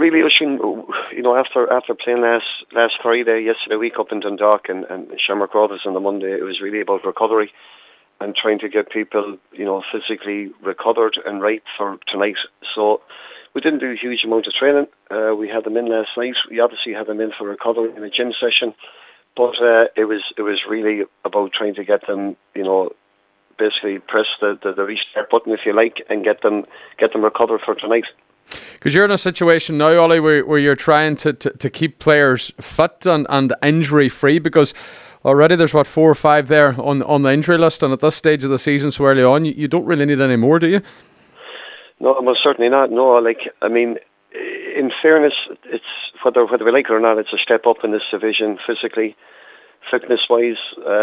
really, Oisin, after playing last Friday, yesterday week up in Dundalk and Shamrock Rovers on the Monday, it was really about recovery and trying to get people, physically recovered and right for tonight. So we didn't do a huge amount of training. We had them in last night. We obviously had them in for recovery in a gym session, but it was really about trying to get them, basically press the restart button, if you like, and get them recovered for tonight. Because you're in a situation now, Ollie, where you're trying to keep players fit and injury free, because already there's 4 or 5 there on the injury list, and at this stage of the season so early on, you don't really need any more, do you? No, most certainly not. No, in fairness, it's whether we like it or not, it's a step up in this division physically, fitness-wise,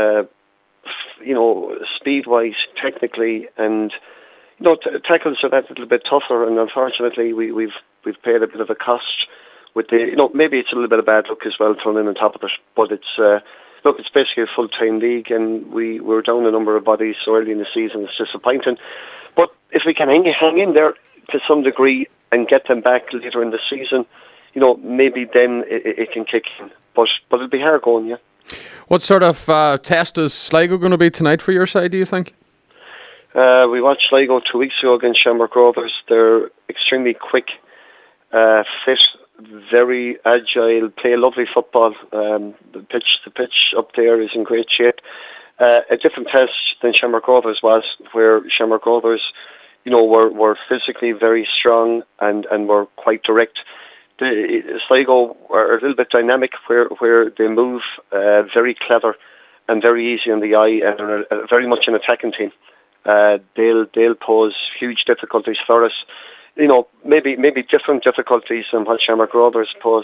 speed-wise, technically, and tackles are that little bit tougher. And unfortunately, we've paid a bit of a cost with the. Maybe it's a little bit of bad luck as well thrown in on top of it. But it's basically a full-time league, and we're down a number of bodies so early in the season. It's disappointing. But if we can hang in there to some degree and get them back later in the season, maybe then it can kick in. But it'll be hard going, yeah. What sort of test is Sligo going to be tonight for your side, do you think? We watched Sligo 2 weeks ago against Shamrock Rovers. They're extremely quick, fit, very agile, play lovely football. The pitch up there is in great shape. A different test than Shamrock Rovers was, where Shamrock Rovers, were physically very strong and were quite direct. Sligo are a little bit dynamic, where they move very clever and very easy on the eye, and are very much an attacking team. They'll pose huge difficulties for us. Maybe different difficulties than what Shamrock Rovers pose.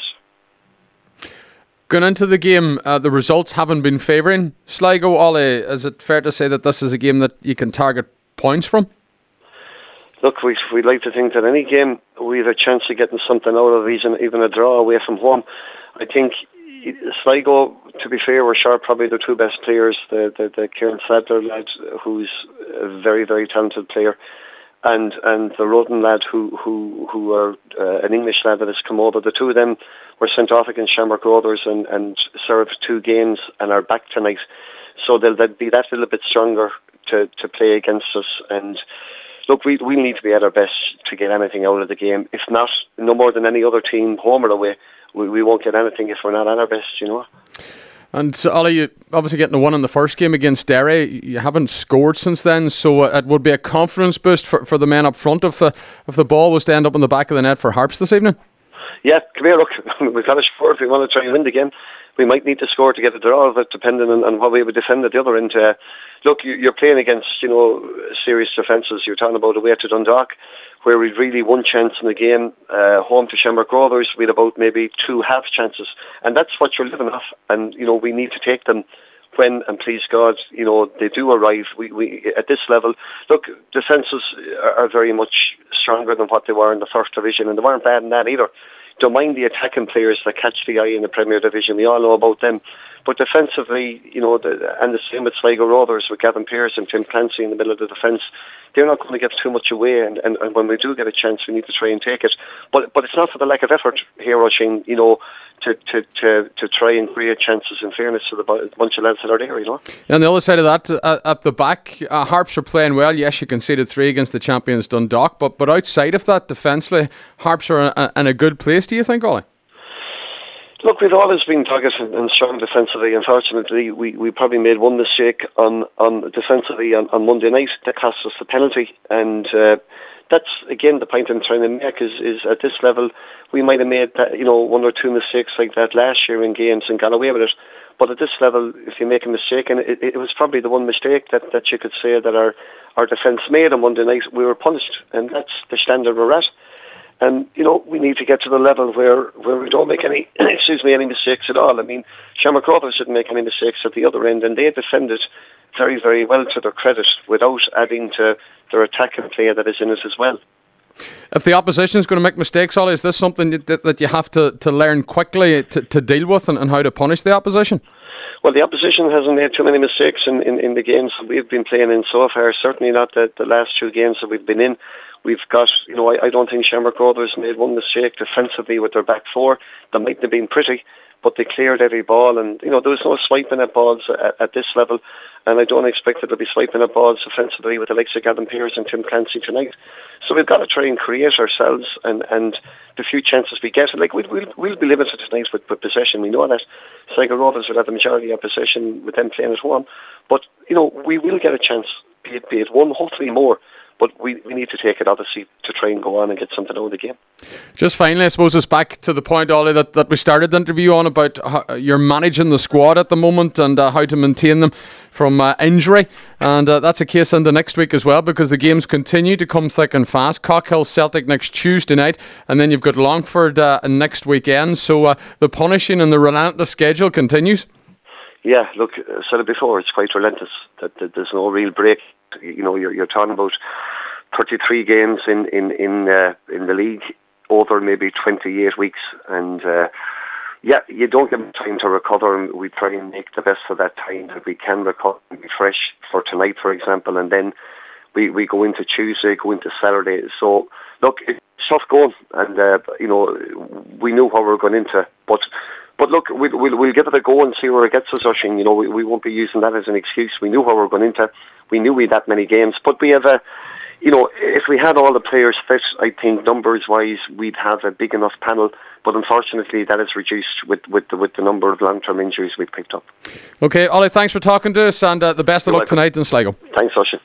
Going into the game, the results haven't been favouring Sligo. Ollie, is it fair to say that this is a game that you can target points from? Look, we'd like to think that any game we have a chance of getting something out of, even a draw away from home. I think Sligo, to be fair, were short probably the 2 best players, the Kieran Sadler lad, who's a very, very talented player, and the Roden lad, who are an English lad that has come over. The 2 of them were sent off against Shamrock Rovers and served 2 games and are back tonight. So they'll be that little bit stronger to play against us. And look, we need to be at our best to get anything out of the game. If not, no more than any other team, home or away, we won't get anything if we're not at our best, And so, Ollie, you obviously getting the 1 in the first game against Derry. You haven't scored since then, so it would be a confidence boost for the men up front if the ball was to end up in the back of the net for Harps this evening. Yeah, come here, look, we've got to score if we want to try and win the game. We might need to score to get a draw of it, depending on what we would defend at the other end. Look, you're playing against, serious defences. You're talking about away to Dundalk, where we'd really 1 chance in the game. Home to Shamrock Rovers, we'd about maybe 2 half chances. And that's what you're living off. And, we need to take them when, and please God, they do arrive. We at this level, look, defences are very much stronger than what they were in the first division, and they weren't bad in that either. Don't mind the attacking players that catch the eye in the Premier Division. We all know about them. But defensively, and the same with Sligo Rovers, with Gavin Pearce and Tim Clancy in the middle of the defence, they're not going to give too much away. And when we do get a chance, we need to try and take it. But it's not for the lack of effort here, Oisin, to try and create chances, in fairness to the bunch of lads that are there, And the other side of that, at the back, Harps are playing well. Yes, you conceded 3 against the champions Dundalk, but outside of that, defensively, Harps are in a good place, do you think, Ollie? Look, we've always been dogged and strong defensively. Unfortunately, we probably made one mistake on defensively on Monday night that cost us the penalty, and that's again the point I'm trying to make is at this level we might have made that, 1 or 2 mistakes like that last year in games and got away with it. But at this level, if you make a mistake, and it was probably the one mistake that you could say that our defence made on Monday night, we were punished, and that's the standard we're at. And, we need to get to the level where we don't make any mistakes at all. I mean, Shamrock Rovers didn't make any mistakes at the other end, and they defended very, very well to their credit without adding to their attacking play that is in it as well. If the opposition is going to make mistakes, Ollie, is this something that you have to learn quickly to deal with and how to punish the opposition? Well, the opposition hasn't made too many mistakes in the games that we've been playing in so far. Certainly not the last 2 games that we've been in. We've got, I don't think Shamrock Rovers made one mistake defensively with their back four. They mightn't have been pretty, but they cleared every ball, and there was no swiping at balls at this level, and I don't expect that they'll be swiping at balls offensively with the likes of Gavin Pearce and Tim Clancy tonight. So we've got to try and create ourselves, and the few chances we get, like we'll be limited tonight with possession. We know that Sligo Rovers will have the majority of possession with them playing at home, but we will get a chance, be it one, hopefully more. But we need to take it, obviously, to try and go on and get something out of the game. Just finally, I suppose it's back to the point, Ollie, that we started the interview on about how you're managing the squad at the moment and how to maintain them from injury. And that's a case in the next week as well, because the games continue to come thick and fast. Cockhill Celtic next Tuesday night, and then you've got Longford next weekend. So the punishing and the relentless schedule continues. Yeah, look, I said it before, it's quite relentless. That there's no real break. You're talking about 33 games in the league over maybe 28 weeks, and you don't give them time to recover, and we try and make the best of that time that we can recover and be fresh for tonight, for example, and then we go into Tuesday, go into Saturday. So look, it's tough going, and we knew what we were going into, but look, we'll give it a go and see where it gets us, Oisín. We won't be using that as an excuse. We knew what we were going into. We knew we had that many games, but we have if we had all the players fit, I think numbers-wise we'd have a big enough panel. But unfortunately, that is reduced with the number of long-term injuries we've picked up. Okay, Ollie, thanks for talking to us, and the best of luck tonight in Sligo. Thanks, Oisín.